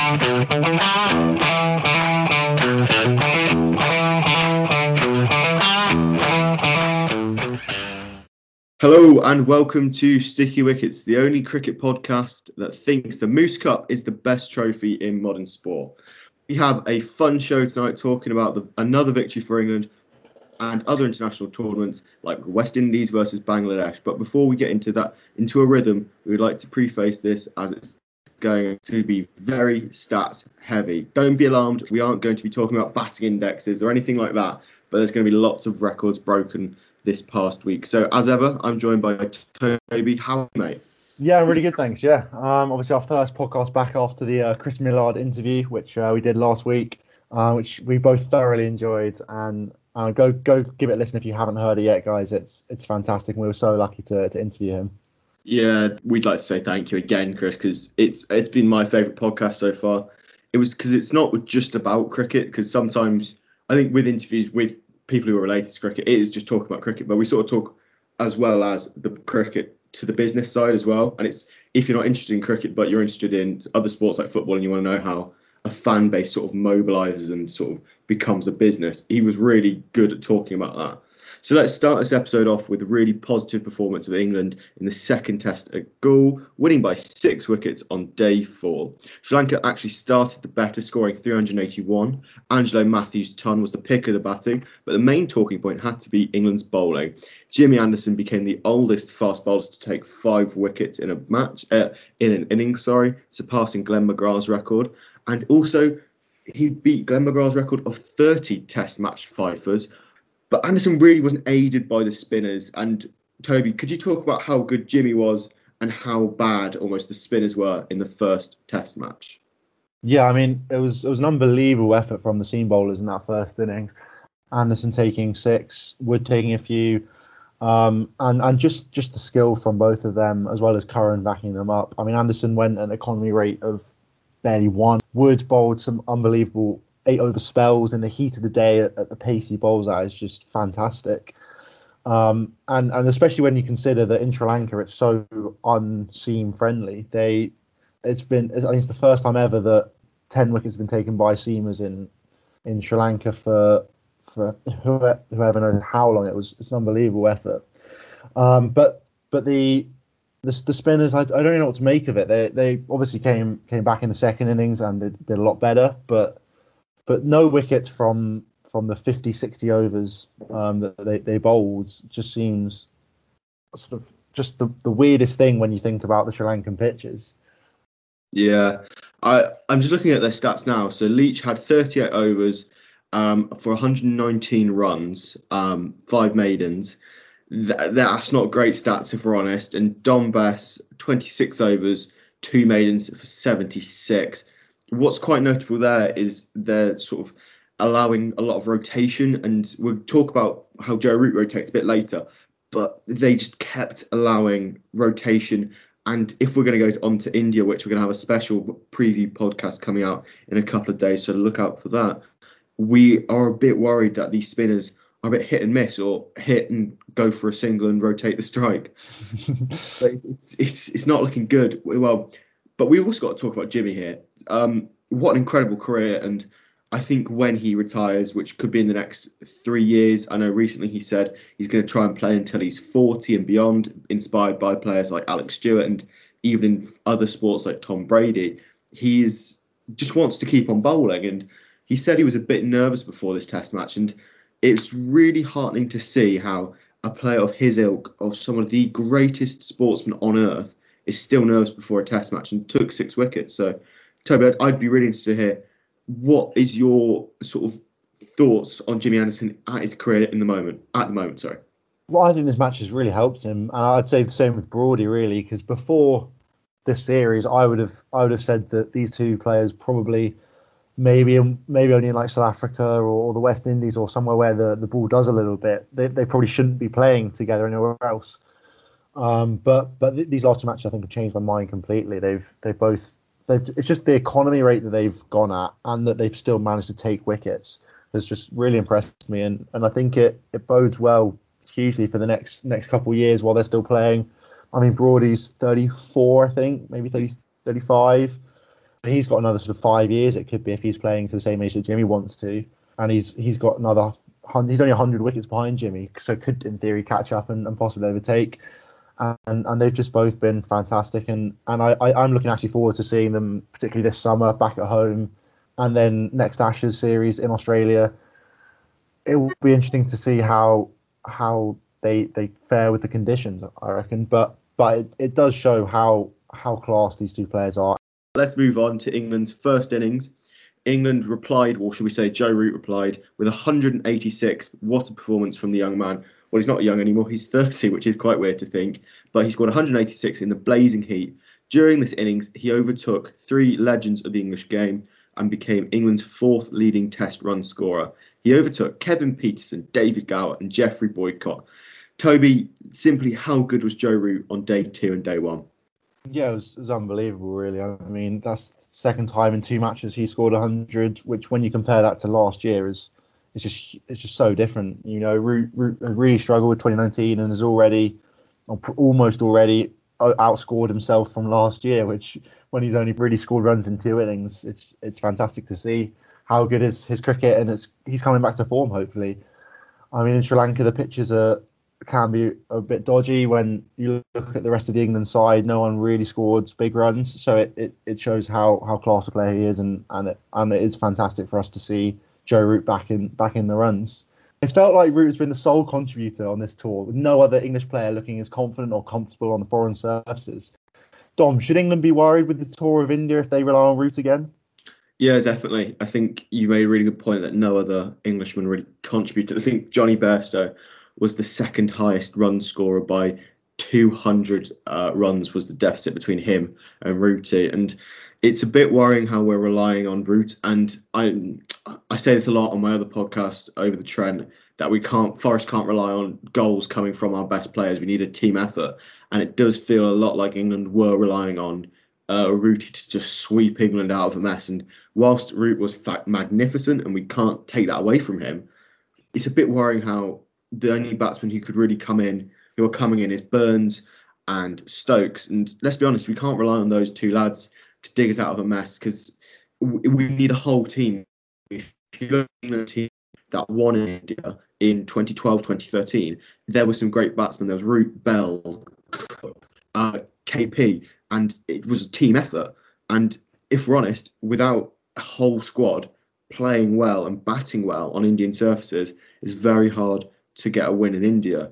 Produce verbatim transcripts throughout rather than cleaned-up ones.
Hello and welcome to Sticky Wickets, the only cricket podcast that thinks the Moose Cup is the best trophy in modern sport. We have a fun show tonight talking about the, another victory for England and other international tournaments like West Indies versus Bangladesh. But before we get into that, into a rhythm, we would like to preface this as it's going to be very stats heavy. Don't be alarmed, we aren't going to be talking about batting indexes or anything like that, but there's going to be lots of records broken this past week. So as ever, I'm joined by Toby. How are you, mate? Yeah, really good, thanks. Yeah, um, obviously our first podcast back after the uh, Chris Millard interview, which uh, we did last week, uh, which we both thoroughly enjoyed. And uh, go go give it a listen if you haven't heard it yet, guys. It's it's fantastic. And we were so lucky to to interview him. Yeah, we'd like to say thank you again, Chris, because it's it's been my favourite podcast so far. It was because it's not just about cricket, because sometimes I think with interviews with people who are related to cricket, it is just talking about cricket, but we sort of talk as well as the cricket to the business side as well. And it's, if you're not interested in cricket, but you're interested in other sports like football and you want to know how a fan base sort of mobilises and sort of becomes a business, he was really good at talking about that. So let's start this episode off with a really positive performance of England in the second test at Galle, winning by six wickets on day four. Sri Lanka actually started the better, scoring three hundred eighty-one. Angelo Matthews-Tunn was the pick of the batting, but the main talking point had to be England's bowling. Jimmy Anderson became the oldest fast bowler to take five wickets in a match, uh, in an innings, sorry, surpassing Glenn McGrath's record. And also, he beat Glenn McGrath's record of thirty test match fifers. But Anderson really wasn't aided by the spinners. And Toby, could you talk about how good Jimmy was and how bad almost the spinners were in the first test match? Yeah, I mean, it was it was an unbelievable effort from the seam bowlers in that first inning. Anderson taking six, Wood taking a few, um, and and just, just the skill from both of them, as well as Curran backing them up. I mean, Anderson went at an economy rate of barely one. Wood bowled some unbelievable eight over spells in the heat of the day at, at the pace he bowls at is just fantastic. Um, and, and especially when you consider that in Sri Lanka it's so unseam friendly. They, it's been, I think it's the first time ever that ten wickets have been taken by seamers in in Sri Lanka for for whoever, whoever knows how long. It was it's an unbelievable effort. Um, but but the the, the spinners, I, I don't really know what to make of it. They they obviously came came back in the second innings and did, did a lot better, but. But no wickets from from the fifty, sixty overs um, that they, they bowled just seems sort of just the, the weirdest thing when you think about the Sri Lankan pitches. Yeah, I, I'm just looking at their stats now. So Leach had thirty-eight overs um, for one hundred nineteen runs, um, five maidens. Th- that's not great stats if we're honest. And Dom Bess, twenty-six overs, two maidens for seventy-six. What's quite notable there is they're sort of allowing a lot of rotation, and we'll talk about how Joe Root rotates a bit later, but they just kept allowing rotation. And if we're going to go on to India, which we're going to have a special preview podcast coming out in a couple of days, so look out for that, we are a bit worried that these spinners are a bit hit and miss, or hit and go for a single and rotate the strike. But it's, it's, it's not looking good. Well, but we've also got to talk about Jimmy here. Um, what an incredible career. And I think when he retires, which could be in the next three years, I know recently he said he's going to try and play until he's forty and beyond, inspired by players like Alex Stewart and even in other sports like Tom Brady. He is, just wants to keep on bowling. And he said he was a bit nervous before this test match. And it's really heartening to see how a player of his ilk, of some of the greatest sportsmen on earth, is still nervous before a test match and took six wickets. So, Toby, I'd, I'd be really interested to hear, what is your sort of thoughts on Jimmy Anderson at his career in the moment? At the moment, sorry. Well, I think this match has really helped him, and I'd say the same with Brody, really, because before this series, I would have I would have said that these two players probably maybe maybe only in like South Africa or, or the West Indies or somewhere where the, the ball does a little bit, they they probably shouldn't be playing together anywhere else. Um, but but th- these last two matches, I think, have changed my mind completely. They've they both they've, it's just the economy rate that they've gone at, and that they've still managed to take wickets has just really impressed me, and, and I think it, it bodes well hugely for the next next couple of years while they're still playing. I mean, Brody's thirty-four, I think, maybe thirty, thirty-five. He's got another sort of five years. It could be if he's playing to the same age that Jimmy wants to, and he's he's got another. He's only one hundred wickets behind Jimmy, so could in theory catch up and, and possibly overtake. And and they've just both been fantastic, and and I, I I'm looking actually forward to seeing them, particularly this summer back at home, and then next Ashes series in Australia. It will be interesting to see how how they they fare with the conditions, I reckon. But but it, it does show how how class these two players are. Let's move on to England's first innings. England replied, or should we say Joe Root replied, with one hundred eighty-six. What a performance from the young man. Well, he's not young anymore. He's thirty, which is quite weird to think. But he scored one hundred eighty-six in the blazing heat. During this innings, he overtook three legends of the English game and became England's fourth leading Test run scorer. He overtook Kevin Peterson, David Gower and Geoffrey Boycott. Toby, simply how good was Joe Root on day two and day one? Yeah, it was, it was unbelievable, really. I mean, that's the second time in two matches he scored one hundred, which when you compare that to last year is it's just it's just so different. You know, Root, Root really struggled with twenty nineteen and has already, or almost already, outscored himself from last year, which when he's only really scored runs in two innings, it's it's fantastic to see how good is his cricket, and it's he's coming back to form, hopefully. I mean, in Sri Lanka, the pitches are can be a bit dodgy. When you look at the rest of the England side, no one really scored big runs, so it, it, it shows how, how class a player he is, and and it, and it is fantastic for us to see Joe Root back in back in the runs. It's felt like Root has been the sole contributor on this tour, with no other English player looking as confident or comfortable on the foreign surfaces. Dom, should England be worried with the tour of India if they rely on Root again? Yeah, definitely. I think you made a really good point that no other Englishman really contributed. I think Johnny Bairstow was the second highest run scorer by two hundred uh, runs was the deficit between him and Rooty. And it's a bit worrying how we're relying on Root. And I I say this a lot on my other podcast, Over the Trent, that we can't, Forest can't rely on goals coming from our best players. We need a team effort. And it does feel a lot like England were relying on uh, Rooty to just sweep England out of a mess. And whilst Root was fact magnificent and we can't take that away from him, it's a bit worrying how the only batsmen who could really come in, who are coming in, is Burns and Stokes. And let's be honest, we can't rely on those two lads to dig us out of a mess, because we need a whole team. If you look at a team that won in India in twenty twelve, twenty thirteen, there were some great batsmen. There was Root, Bell, uh, K P, and it was a team effort. And if we're honest, without a whole squad playing well and batting well on Indian surfaces, it's very hard to get a win in India.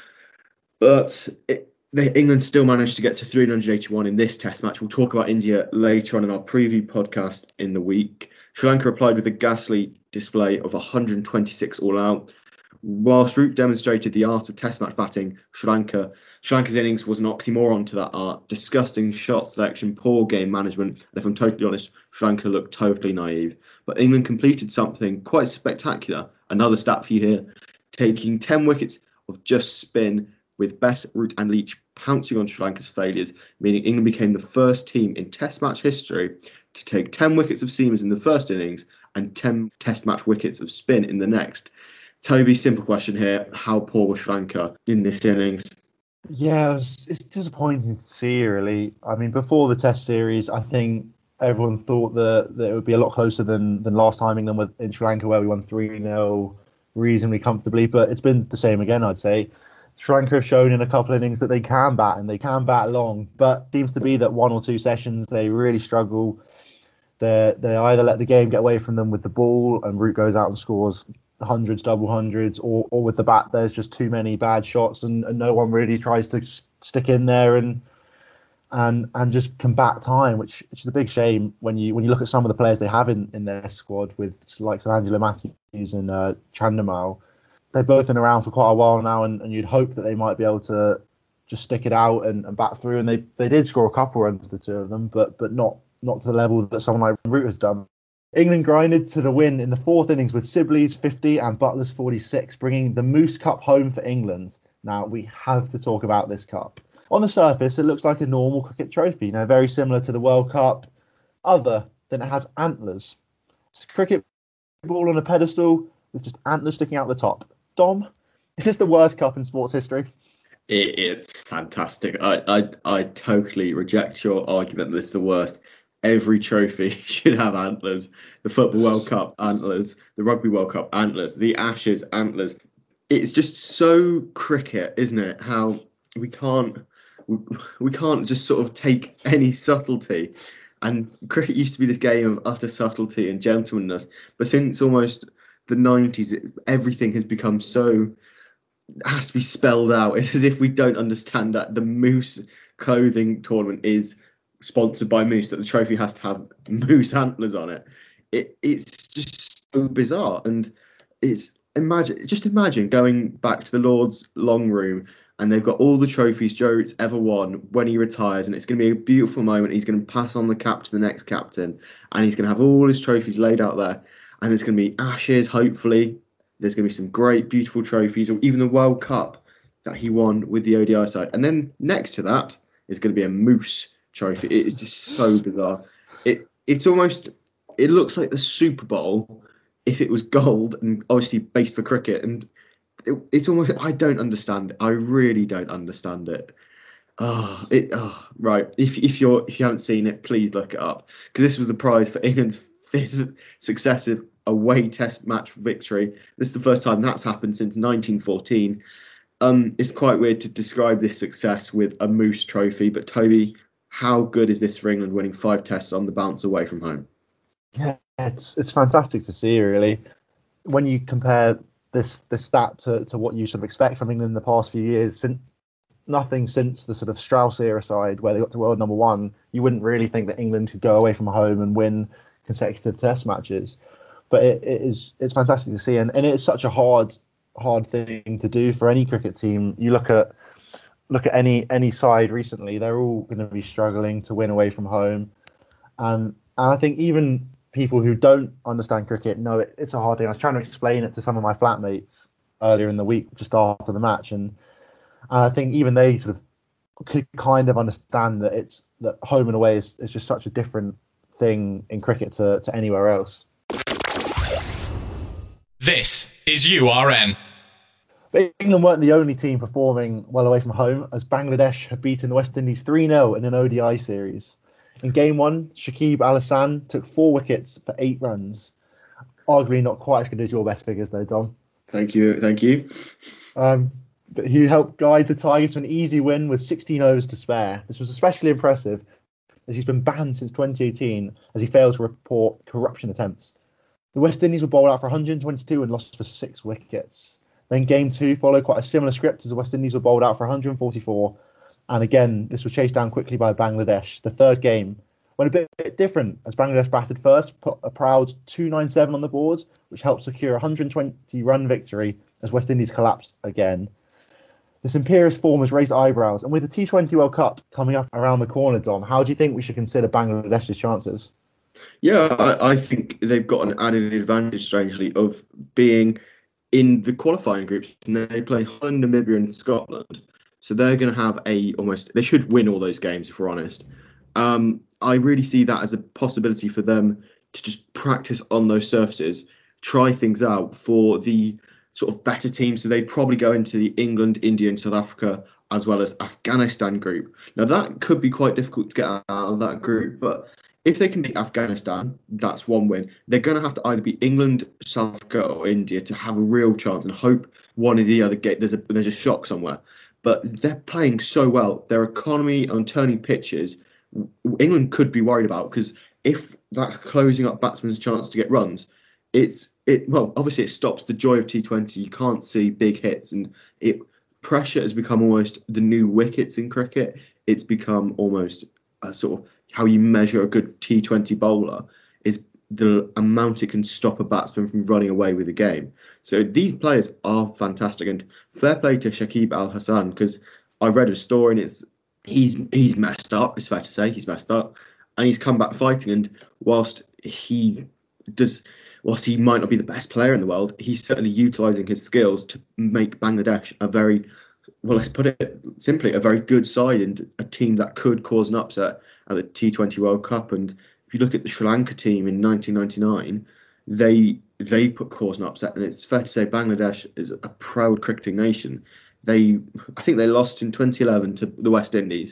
But it, they, England still managed to get to three hundred eighty-one in this test match. We'll talk about India later on in our preview podcast in the week. Sri Lanka replied with a ghastly display of one hundred twenty-six all out. Whilst Root demonstrated the art of test match batting, Sri Lanka, Sri Lanka's innings was an oxymoron to that art. Disgusting shot selection, poor game management, and if I'm totally honest, Sri Lanka looked totally naive. But England completed something quite spectacular. Another stat for you here, taking ten wickets of just spin, with Best, Root and Leach pouncing on Sri Lanka's failures, meaning England became the first team in Test match history to take ten wickets of seamers in the first innings and ten Test match wickets of spin in the next. Toby, simple question here. How poor was Sri Lanka in this innings? Yeah, it was, it's disappointing to see, really. I mean, before the Test series, I think everyone thought that, that it would be a lot closer than, than last time England were in Sri Lanka, where we won three nil reasonably comfortably. But it's been the same again, I'd say. Sri Lanka have shown in a couple of innings that they can bat, and they can bat long. But it seems to be that one or two sessions, they really struggle. They they either let the game get away from them with the ball, and Root goes out and scores hundreds, double hundreds, or, or with the bat, there's just too many bad shots, and, and no one really tries to stick in there and and and just combat time, which, which is a big shame when you when you look at some of the players they have in, in their squad, with like Angelo Matthews and uh, Chandimal. They've both been around for quite a while now, and, and you'd hope that they might be able to just stick it out and, and bat through. And they, they did score a couple runs, the two of them, but but not not to the level that someone like Root has done. England grinded to the win in the fourth innings with Sibley's fifty and Butler's forty-six, bringing the Moose Cup home for England. Now, we have to talk about this cup. On the surface, it looks like a normal cricket trophy, you know, very similar to the World Cup, other than it has antlers. It's a cricket ball on a pedestal with just antlers sticking out the top. Dom, is this the worst cup in sports history? It, it's fantastic. I, I I totally reject your argument that this is the worst. every trophy should have antlers. The Football World Cup antlers, the Rugby World Cup antlers, the Ashes antlers. It's just so cricket, isn't it? How we can't we, we can't just sort of take any subtlety. And cricket used to be this game of utter subtlety and gentlemanliness, but since almost the nineties, it, everything has become so it has to be spelled out. It's as if we don't understand that the Moose clothing tournament is sponsored by Moose, that the trophy has to have moose antlers on it. It it's just so bizarre, and it's imagine just imagine going back to the Lord's long room, and they've got all the trophies Joe Root's ever won when he retires, and it's going to be a beautiful moment. He's going to pass on the cap to the next captain, and he's going to have all his trophies laid out there, and there's going to be Ashes, hopefully. There's going to be some great, beautiful trophies, or even the World Cup that he won with the O D I side. And then next to that is going to be a Moose trophy. It is just so bizarre. It It's almost, it looks like the Super Bowl if it was gold and obviously based for cricket. And it, it's almost, I don't understand it. I really don't understand it. Oh, it, oh right. If if you're if you haven't seen it, please look it up, because this was the prize for England's fifth successive away Test match victory. This is the first time that's happened since nineteen fourteen. Um, it's quite weird to describe this success with a Moose trophy, but Toby, how good is this for England, winning five Tests on the bounce away from home? Yeah, it's it's fantastic to see, really. When you compare this this stat to, to what you sort of expect from England in the past few years, since nothing since the sort of Strauss era side where they got to world number one, you wouldn't really think that England could go away from home and win consecutive Test matches. But it, it is it's fantastic to see, and, and it's such a hard hard thing to do for any cricket team. You look at look at any any side recently; they're all going to be struggling to win away from home, and and I think even people who don't understand cricket know it, it's a hard thing. I was trying to explain it to some of my flatmates earlier in the week, just after the match, and, and I think even they sort of could kind of understand that it's that home and away is, is just such a different thing in cricket to, to anywhere else. This is U R N. But England weren't the only team performing well away from home, as Bangladesh had beaten the West Indies three nil in an O D I series. In game one, Shakib Al Hasan took four wickets for eight runs. Arguably not quite as good as your best figures, though, Dom. Thank you, thank you. Um, but he helped guide the Tigers to an easy win with sixteen overs to spare. This was especially impressive, as he's been banned since twenty eighteen, as he failed to report corruption attempts. The West Indies were bowled out for one hundred twenty-two and lost for six wickets. Then game two followed quite a similar script, as the West Indies were bowled out for one hundred forty-four. And again, this was chased down quickly by Bangladesh. The third game went a bit, bit different, as Bangladesh batted first, put a proud two ninety-seven on the board, which helped secure a one hundred twenty run victory as West Indies collapsed again. This imperious form has raised eyebrows, and with the T twenty World Cup coming up around the corner, Dom, how do you think we should consider Bangladesh's chances? Yeah, I, I think they've got an added advantage, strangely, of being in the qualifying groups, and they play Holland, Namibia, and Scotland. So they're going to have a almost, they should win all those games, if we're honest. Um, I really see that as a possibility for them to just practice on those surfaces, try things out for the sort of better teams. So they'd probably go into the England, India, and South Africa, as well as Afghanistan group. Now, that could be quite difficult to get out of that group, but if they can beat Afghanistan, that's one win. They're going to have to either beat England, South Africa, or India to have a real chance, and hope one of the other get there's a there's a shock somewhere. But they're playing so well. Their economy on turning pitches, England could be worried about, because if that's closing up batsmen's chance to get runs, it's it well obviously it stops the joy of T twenty. You can't see big hits, and it pressure has become almost the new wickets in cricket. It's become almost a sort of how you measure a good T twenty bowler is the amount it can stop a batsman from running away with the game. So these players are fantastic, and fair play to Shakib Al Hasan, because I read a story and it's he's he's messed up. It's fair to say he's messed up, and he's come back fighting. And whilst he does, whilst he might not be the best player in the world, he's certainly utilising his skills to make Bangladesh a very, well, let's put it simply, a very good side and a team that could cause an upset at the T twenty World Cup. And if you look at the Sri Lanka team in nineteen ninety-nine, they they put cause an upset, and it's fair to say Bangladesh is a proud cricketing nation. They, I think they lost in twenty eleven to the West Indies,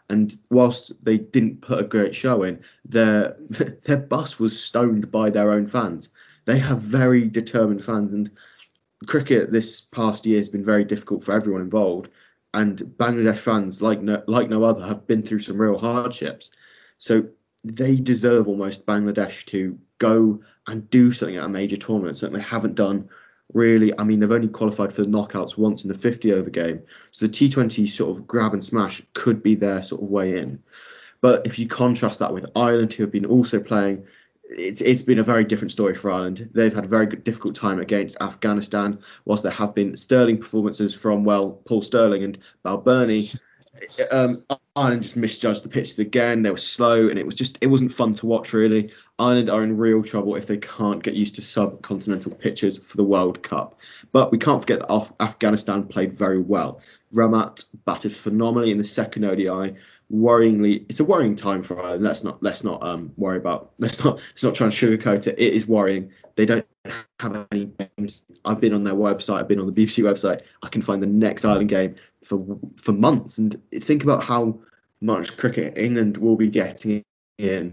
And whilst they didn't put a great show in, their their bus was stoned by their own fans. They have very determined fans, and cricket this past year has been very difficult for everyone involved. And Bangladesh fans, like no, like no other, have been through some real hardships. So they deserve almost Bangladesh to go and do something at a major tournament, something they haven't done really. I mean, they've only qualified for the knockouts once in the fifty over game. So the T twenty sort of grab and smash could be their sort of way in. But if you contrast that with Ireland, who have been also playing, it's it's been a very different story for Ireland. They've had a very good, difficult time against Afghanistan, whilst there have been sterling performances from, well, Paul Sterling and Balbirnie. Um, Ireland just misjudged the pitches again. They were slow, and it was just it wasn't fun to watch, really. Ireland are in real trouble if they can't get used to subcontinental pitches for the World Cup. But we can't forget that Af- Afghanistan played very well. Ramat batted phenomenally in the second O D I. Worryingly, it's a worrying time for Ireland. Let's not let's not um worry about let's not let's not try and sugarcoat it. It is worrying. They don't have any games. I've been on their website. I've been on the B B C website. I can find the next Ireland game for for months. And think about how much cricket England will be getting in.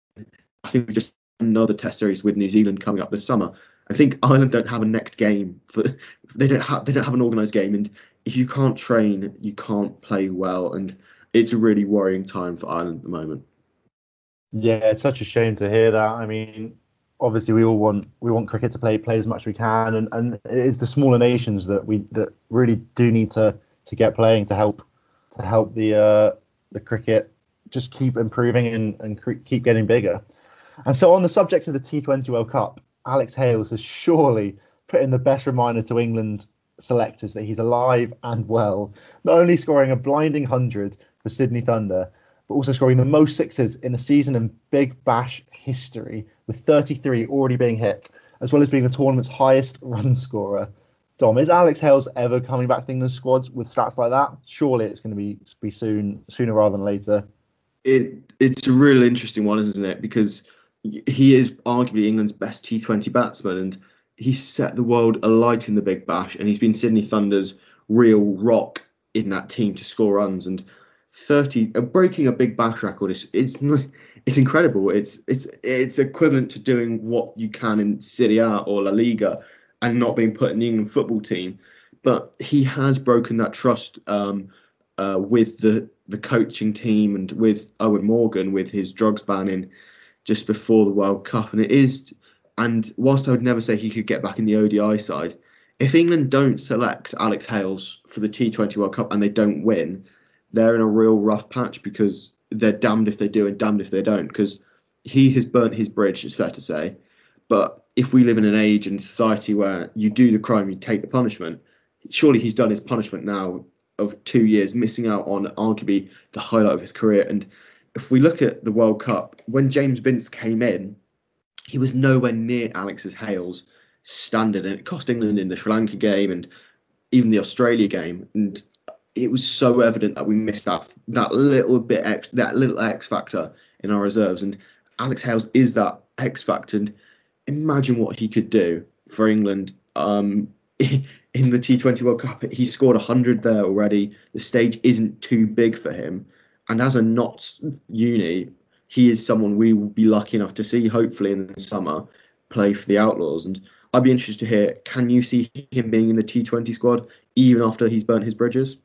I think we just have another Test series with New Zealand coming up this summer. I think Ireland don't have a next game for they don't have they don't have an organised game. And if you can't train, you can't play well. And it's a really worrying time for Ireland at the moment. Yeah, it's such a shame to hear that. I mean, obviously we all want we want cricket to play play as much as we can, and, and it is the smaller nations that we that really do need to to get playing to help to help the uh, the cricket just keep improving and, and cre- keep getting bigger. And so on the subject of the T twenty World Cup, Alex Hales has surely put in the best reminder to England selectors that he's alive and well, not only scoring a blinding hundred for Sydney Thunder, but also scoring the most sixes in a season in Big Bash history, with thirty-three already being hit, as well as being the tournament's highest run scorer. Dom, is Alex Hales ever coming back to England's squads with stats like that? Surely it's going to be be soon, sooner rather than later. It it's a really interesting one, isn't it? Because he is arguably England's best T twenty batsman, and he's set the world alight in the Big Bash, and he's been Sydney Thunder's real rock in that team to score runs. And thirty uh, breaking a Big Bash record is it's it's incredible. It's it's it's equivalent to doing what you can in Serie A or La Liga and not being put in the England football team. But he has broken that trust um, uh, with the the coaching team and with Owen Morgan with his drugs banning just before the World Cup. And it is, and whilst I would never say he could get back in the O D I side, if England don't select Alex Hales for the T twenty World Cup and they don't win, they're in a real rough patch, because they're damned if they do and damned if they don't, because he has burnt his bridge, it's fair to say. But if we live in an age and society where you do the crime, you take the punishment, surely he's done his punishment now of two years, missing out on arguably the highlight of his career. And if we look at the World Cup, when James Vince came in, he was nowhere near Alex Hales' standard, and it cost England in the Sri Lanka game and even the Australia game. And it was so evident that we missed that that little bit ex, that little X factor in our reserves. And Alex Hales is that X factor. And imagine what he could do for England um, in the T twenty World Cup. He scored one hundred there already. The stage isn't too big for him. And as a Notts uni, he is someone we will be lucky enough to see, hopefully in the summer, play for the Outlaws. And I'd be interested to hear, can you see him being in the T twenty squad even after he's burnt his bridges?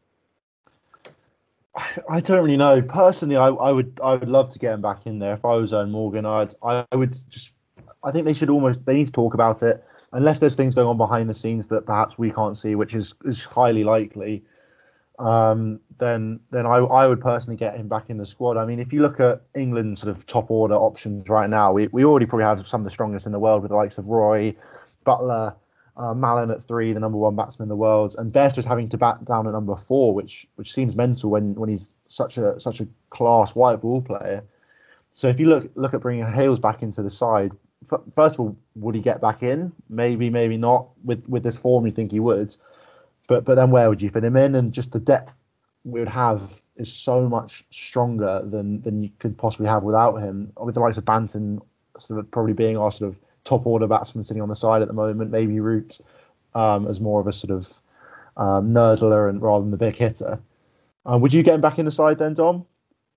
I don't really know. Personally, I, I would I would love to get him back in there. If I was Owen Morgan, I'd I would just I think they should almost they need to talk about it, unless there's things going on behind the scenes that perhaps we can't see, which is, is highly likely. Um, then then I I would personally get him back in the squad. I mean, if you look at England's sort of top order options right now, we we already probably have some of the strongest in the world, with the likes of Roy, Butler, Uh, Mallon at three, the number one batsman in the world, and Bairstow's having to bat down at number four, which which seems mental when, when he's such a such a class white ball player. So if you look look at bringing Hales back into the side, f- first of all, would he get back in? Maybe, maybe not. With with this form, you think he would, but but then where would you fit him in? And just the depth we would have is so much stronger than than you could possibly have without him. With the likes of Banton sort of probably being our sort of top order batsman sitting on the side at the moment, maybe Root um, as more of a sort of um, nerdler and rather than the big hitter. Uh, would you get him back in the side then, Dom?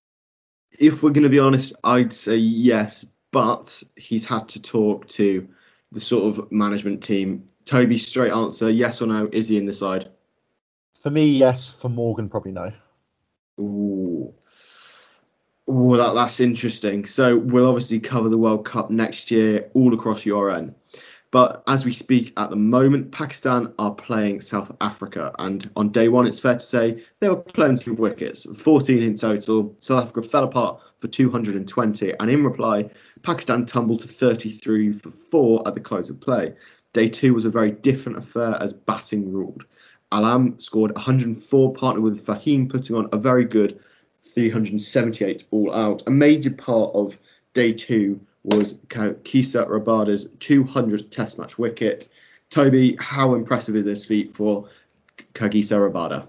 If we're going to be honest, I'd say yes, but he's had to talk to the sort of management team. Toby, straight answer, yes or no, is he in the side? For me, yes. For Morgan, probably no. Ooh. Ooh, that, that's interesting. So we'll obviously cover the World Cup next year all across U R N. But as we speak at the moment, Pakistan are playing South Africa. And on day one, it's fair to say there were plenty of wickets, fourteen in total. South Africa fell apart for two hundred twenty. And in reply, Pakistan tumbled to thirty-three for four at the close of play. Day two was a very different affair as batting ruled. Alam scored one hundred four, partnered with Fahim, putting on a very good three hundred seventy-eight all out. A major part of day two was Kagiso Rabada's two hundredth Test match wicket. Toby, how impressive is this feat for Kagiso Rabada?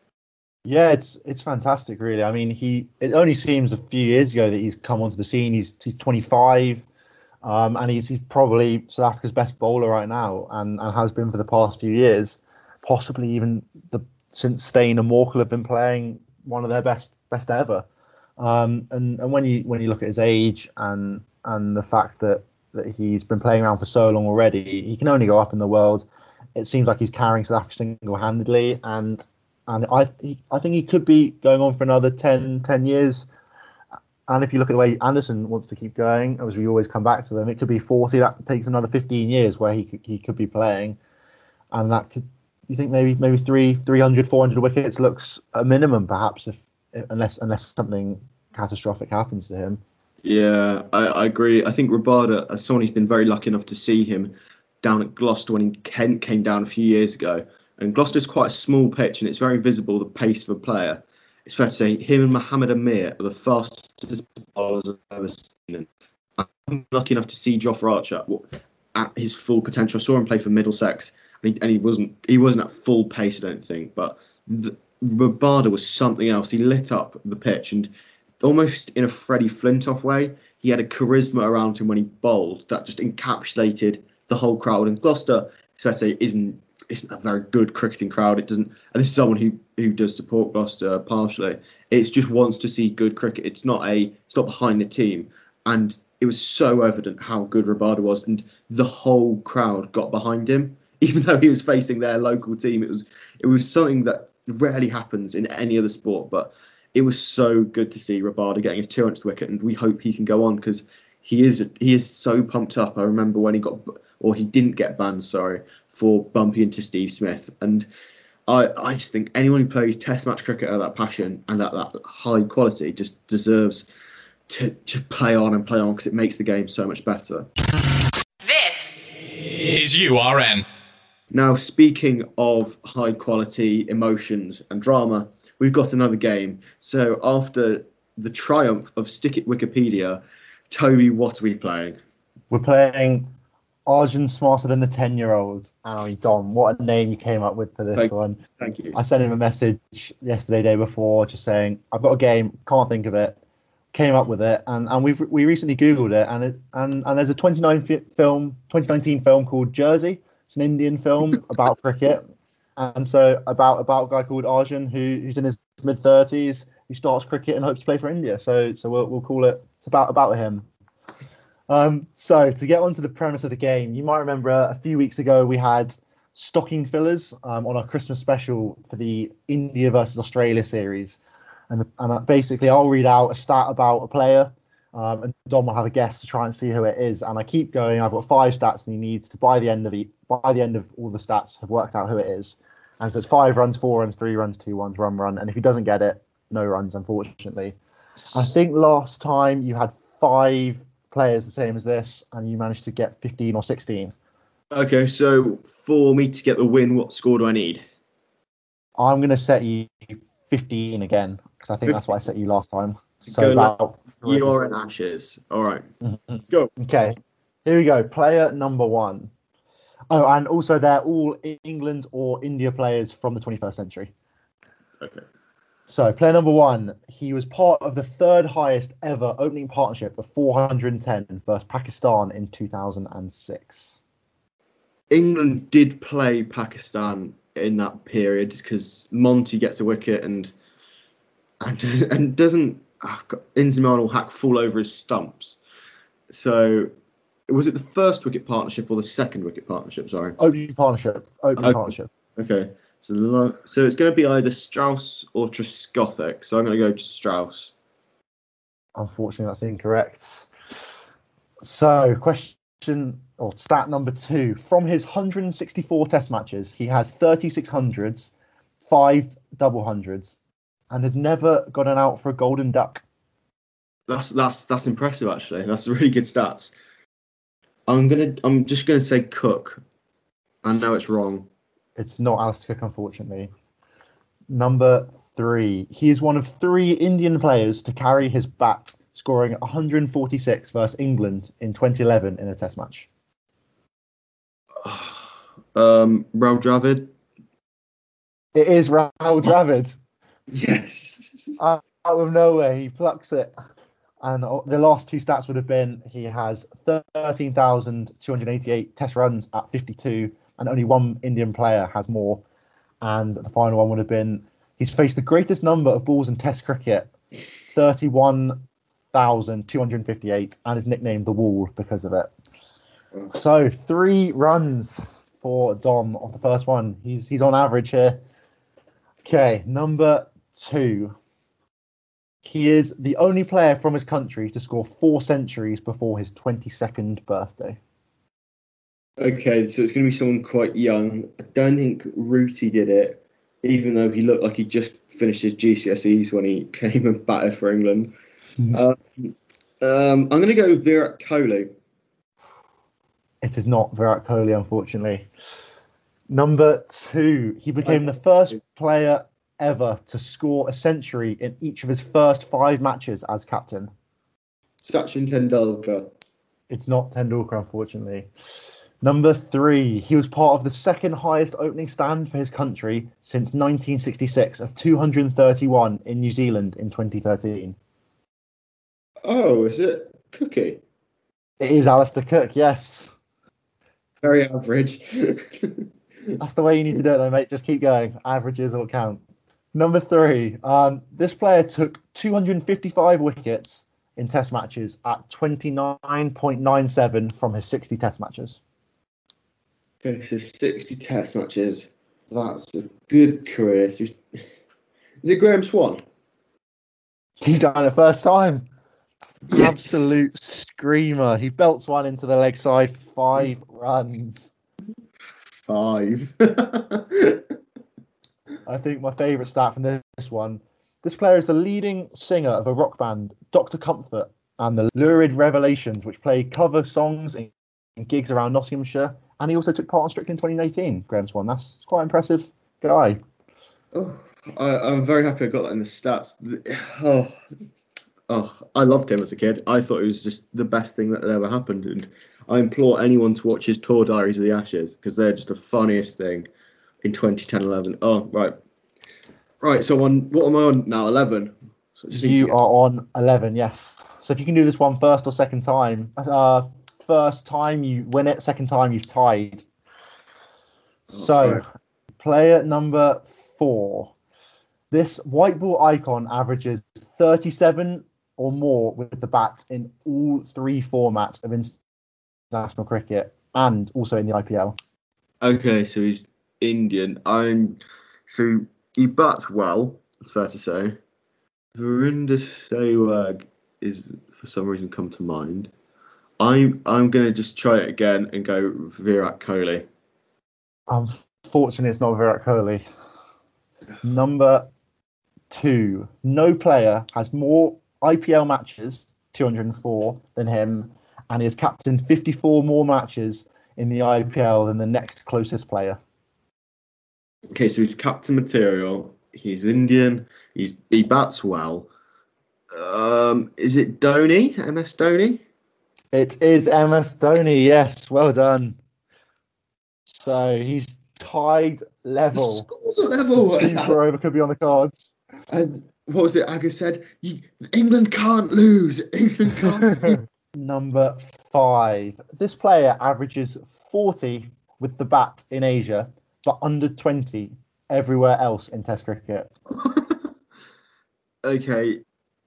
Yeah, it's it's fantastic, really. I mean, he it only seems a few years ago that he's come onto the scene. He's he's twenty-five, um, and he's he's probably South Africa's best bowler right now, and, and has been for the past few years. Possibly even the since Steyn and Morkel have been playing one of their best best ever. Um, and and when you when you look at his age and and the fact that, that he's been playing around for so long already, he can only go up in the world. It seems like he's carrying South Africa single-handedly, and and I he, I think he could be going on for another ten, ten years. And if you look at the way Anderson wants to keep going, as we always come back to them, it could be forty. That takes another fifteen years where he could, he could be playing, and that could. You think maybe maybe three, three hundred, four hundred wickets looks a minimum, perhaps, if unless unless something catastrophic happens to him. Yeah, I, I agree. I think Rabada, as someone who's been very lucky enough to see him down at Gloucester when Kent came down a few years ago, and Gloucester's quite a small pitch and it's very visible the pace of a player. It's fair to say him and Mohammed Amir are the fastest bowlers I've ever seen. And I'm lucky enough to see Jofra Archer at his full potential. I saw him play for Middlesex, and he, and he wasn't he wasn't at full pace, I don't think, but the, Rabada was something else. He lit up the pitch, and almost in a Freddie Flintoff way, he had a charisma around him when he bowled that just encapsulated the whole crowd. And Gloucester, so I say, isn't isn't a very good cricketing crowd. It doesn't. And this is someone who who does support Gloucester partially. It just wants to see good cricket. It's not a it's not behind the team. And it was so evident how good Rabada was, and the whole crowd got behind him, even though he was facing their local team. It was it was something that rarely happens in any other sport, but it was so good to see Rabada getting his two hundredth wicket, and we hope he can go on because he is he is so pumped up. I remember when he got, or he didn't get banned, sorry, for bumping into Steve Smith, and I I just think anyone who plays Test match cricket at that passion and at that high quality just deserves to to play on and play on because it makes the game so much better. This is U R N. Now, speaking of high quality emotions and drama, we've got another game. So after the triumph of Stick It Wikipedia, Toby, what are we playing? We're playing Arjun Smarter Than the ten-Year-Olds. And I mean, Dom, what a name you came up with for this Thank, one. Thank you. I sent him a message yesterday, day before, just saying, I've got a game, can't think of it. Came up with it, and, and we've we recently Googled it, and it and, and there's a twenty nineteen film, twenty nineteen film called Jersey. It's an Indian film about cricket, and so about about a guy called Arjun who who's in his mid thirties, who starts cricket and hopes to play for India. So so we'll we'll call it. It's about about him. Um, so to get onto the premise of the game, you might remember a few weeks ago we had stocking fillers um, on our Christmas special for the India versus Australia series. And, and basically, I'll read out a stat about a player, um, and Dom will have a guess to try and see who it is. And I keep going. I've got five stats, and he needs to, by the end of the, by the end of all the stats, have worked out who it is. And so it's five runs, four runs, three runs, two runs, run, run. And if he doesn't get it, no runs, unfortunately. I think last time you had five players the same as this, and you managed to get fifteen or sixteen. Okay, so for me to get the win, what score do I need? I'm going to set you fifteen again, because I think that's what I set you last time. So Go about three. You are in Ashes. All right, let's go. Okay, here we go. Player number one. Oh, and also they're all England or India players from the twenty-first century. Okay. So player number one, he was part of the third highest ever opening partnership of four hundred ten versus Pakistan in two thousand six. England did play Pakistan in that period because Monty gets a wicket and and and doesn't I've got Inzamam will hack full over his stumps. So was it the first wicket partnership or the second wicket partnership? Sorry. Opening partnership. Opening Okay. partnership. Okay. So lo- so it's going to be either Strauss or Trescothick. So I'm going to go to Strauss. Unfortunately, that's incorrect. So, question or stat number two. From his one hundred sixty-four test matches, he has thirty-six hundreds, five double hundreds, and has never gotten out for a golden duck. That's that's that's impressive actually. That's really good stats. I'm gonna I'm just gonna say Cook. I know it's wrong. It's not Alistair Cook, unfortunately. Number three. He is one of three Indian players to carry his bat, scoring one hundred forty-six versus England in twenty eleven in a test match. Um, Rahul Dravid. It is Rahul Dravid. Yes. Out of nowhere, he plucks it. And the last two stats would have been he has thirteen thousand two hundred eighty-eight test runs at fifty-two, and only one Indian player has more. And the final one would have been he's faced the greatest number of balls in test cricket, thirty-one thousand two hundred fifty-eight, and is nicknamed the Wall because of it. So three runs for Dom on the first one. He's he's on average here. Okay, number two. He is the only player from his country to score four centuries before his twenty-second birthday. Okay, so it's going to be someone quite young. I don't think Rooty did it, even though he looked like he just finished his G C S Es when he came and batted for England. um, um, I'm going to go Virat Kohli. It is not Virat Kohli, unfortunately. Number two, he became the first player ever to score a century in each of his first five matches as captain. Sachin Tendulkar. It's not Tendulkar, unfortunately. Number three, he was part of the second highest opening stand for his country since nineteen sixty-six of two hundred thirty-one in New Zealand in twenty thirteen. Oh, is it Cookie? It is Alistair Cook, yes. Very average. That's the way you need to do it, though, mate. Just keep going. Averages will count. Number three, um, this player took two hundred fifty-five wickets in test matches at twenty-nine point nine seven from his sixty test matches. Okay, so sixty test matches. That's a good career. So is it Graham Swan? He done it first time. Yes. Absolute screamer. He belts one into the leg side for five runs. Five. I think my favourite stat from this one. This player is the leading singer of a rock band, Doctor Comfort, and the Lurid Revelations, which play cover songs in, in gigs around Nottinghamshire. And he also took part in Strictly in twenty eighteen, Graham Swan. That's, that's quite impressive guy. Oh, I, I'm very happy I got that in the stats. Oh, oh, I loved him as a kid. I thought it was just the best thing that had ever happened. And I implore anyone to watch his tour diaries of the Ashes because they're just the funniest thing in twenty ten eleven. Oh, right. Right, so on, what am I on now? eleven. So I just need to You get- are on eleven, yes. So if you can do this one first or second time, uh, first time you win it, second time you've tied. So, right. player number four. This white ball icon averages thirty-seven or more with the bat in all three formats of international cricket and also in the I P L. Okay, so he's Indian. I'm so he bats well. It's fair to say. Virinder Sehwag is for some reason come to mind. I'm I'm gonna just try it again and go Virat Kohli. Unfortunately, it's not Virat Kohli. Number two. No player has more I P L matches, two hundred four, than him, and he has captained fifty-four more matches in the I P L than the next closest player. Okay, so he's captain material. He's Indian. He's he bats well. Um, is it Dhoni? M S Dhoni? It is M S Dhoni, yes, well done. So he's tied level. Scores level. Super over could be on the cards. As what was it? Aga said, you, England can't lose. England can't. lose. Number five. This player averages forty with the bat in Asia, but under twenty everywhere else in Test cricket. Okay,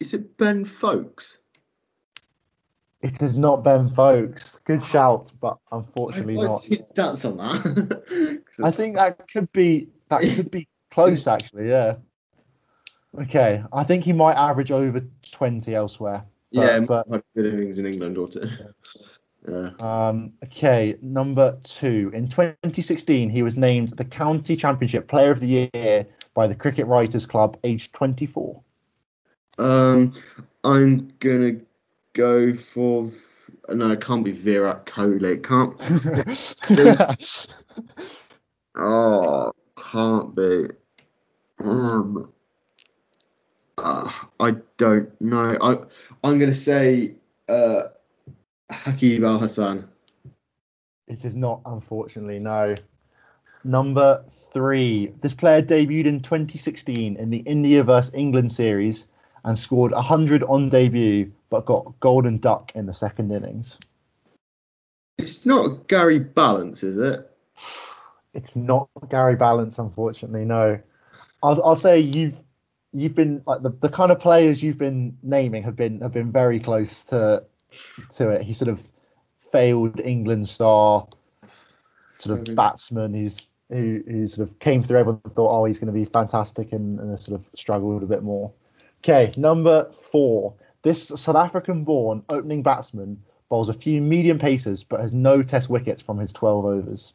Is it Ben Folkes? It is not Ben Folkes. Good shout, but unfortunately I'd like not. to see the stats on that. I think that could be that could be close actually. Yeah. Okay, I think he might average over twenty elsewhere. But, yeah, but had good innings in England or two. Yeah. um, okay, number two. In twenty sixteen, he was named the County Championship Player of the Year by the Cricket Writers Club, aged twenty-four. Um, I'm gonna go for no, it can't be Virat Kohli. It can't. oh, can't be. Um, uh, I don't know. I I'm gonna say uh, Hakeem Al Hassan. It is not, unfortunately, no. Number three. This player debuted in twenty sixteen in the India versus England series and scored one hundred on debut, but got golden duck in the second innings. It's not Gary Balance, is it? It's not Gary Balance, unfortunately, no. I'll, I'll say you've you've been like the, the kind of players you've been naming have been have been very close to to it. He sort of failed England star, sort of batsman who's who, who sort of came through. Everyone thought, oh, he's going to be fantastic, and, and sort of struggled a bit more. Okay, number four. This South African-born opening batsman bowls a few medium pacers, but has no test wickets from his twelve overs.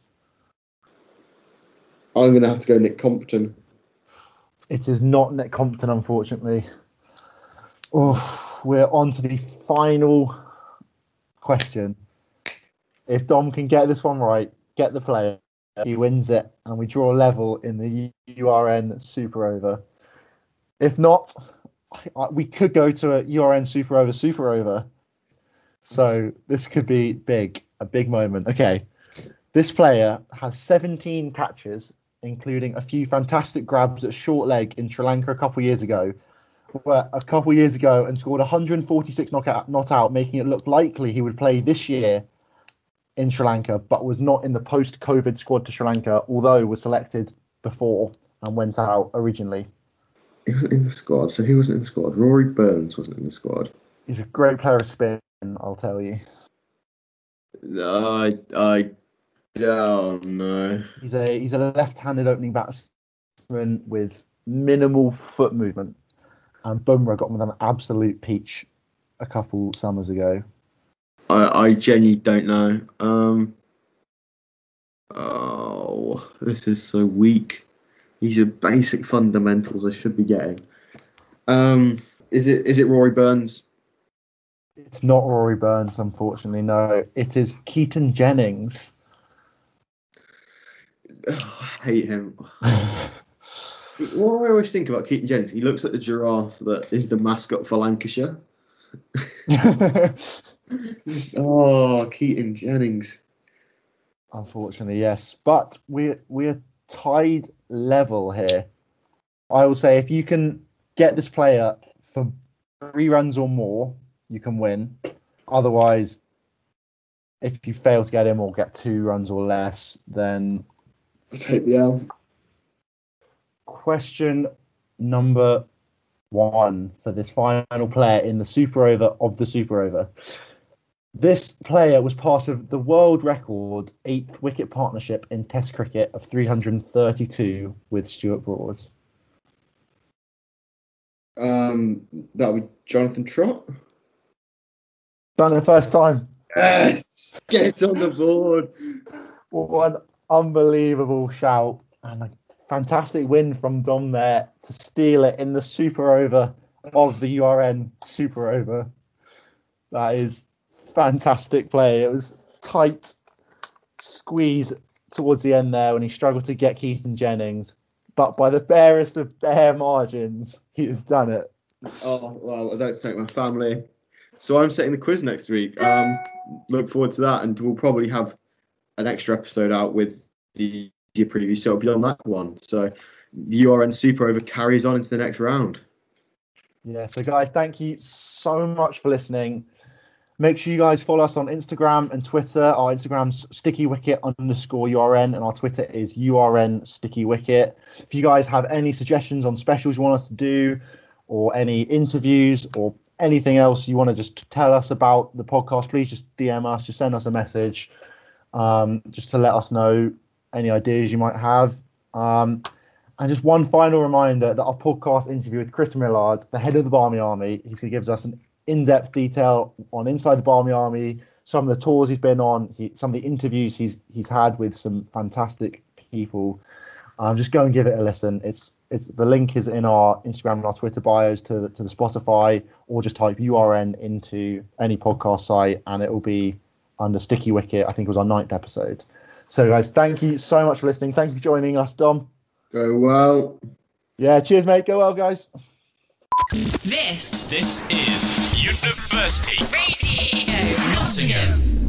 I'm going to have to go Nick Compton. It is not Nick Compton, unfortunately. Oh, we're on to the final question. If Dom can get this one right, get the player, he wins it, and we draw level in the U R N Super Over. If not, we could go to a U R N Super Over Super Over. So this could be big, a big moment. Okay, this player has seventeen catches, including a few fantastic grabs at short leg in Sri Lanka a couple of years ago, where a couple of years ago and scored one hundred forty-six knockout, not out, making it look likely he would play this year in Sri Lanka, but was not in the post-COVID squad to Sri Lanka, although was selected before and went out originally. He wasn't in the squad, so he wasn't in the squad. Rory Burns wasn't in the squad. He's a great player of spin, I'll tell you. I, I, oh no. He's a he's a left-handed opening batsman with minimal foot movement, and Bumrah got him with an absolute peach a couple summers ago. I, I genuinely don't know. Um, oh, this is so weak. These are basic fundamentals I should be getting. Um, is it is it Rory Burns? It's not Rory Burns, unfortunately. No, it is Keaton Jennings. Oh, I hate him. What do I always think about Keaton Jennings? He looks like the giraffe that is the mascot for Lancashire. Oh, Keaton Jennings. Unfortunately, yes. But we we're tied level here. I will say if you can get this player for three runs or more, you can win. Otherwise, if you fail to get him or get two runs or less, then I'll take the L. Question number one for this final player in the Super Over of the Super Over. This player was part of the world record eighth wicket partnership in Test cricket of three hundred thirty-two with Stuart Broad. Um, that would be Jonathan Trott. Done it first time. Yes, get on the board. What an unbelievable shout and a fantastic win from Dom there to steal it in the Super Over of the U R N Super Over. That is fantastic play. It was tight squeeze towards the end there when he struggled to get Keaton Jennings, but by the barest of bare margins, he has done it. Oh, well, I'd like to thank my family. So I'm setting the quiz next week. Um, look forward to that, and we'll probably have an extra episode out with the preview, so it'll be on that one. So the U R N Super Over carries on into the next round. Yeah, so guys, thank you so much for listening. Make sure you guys follow us on Instagram and Twitter. Our Instagram's stickywicket underscore U R N and our Twitter is U R N stickywicket. If you guys have any suggestions on specials you want us to do or any interviews or anything else you want to just tell us about the podcast, please just D M us, just send us a message, um, just to let us know any ideas you might have. Um, and just one final reminder that our podcast interview with Chris Millard, the head of the Barmy Army, he's going to give us an in-depth detail on inside the Barmy Army, some of the tours he's been on, he, some of the interviews he's he's had with some fantastic people. Um, just go and give it a listen. It's it's the link is in our Instagram and our Twitter bios to to the Spotify, or just type U R N into any podcast site and it will be under Sticky Wicket. I think it was our ninth episode. So guys, thank you so much for listening. Thank you for joining us, Dom. Go well. Yeah, cheers, mate. Go well, guys. This this is University Radio Nottingham.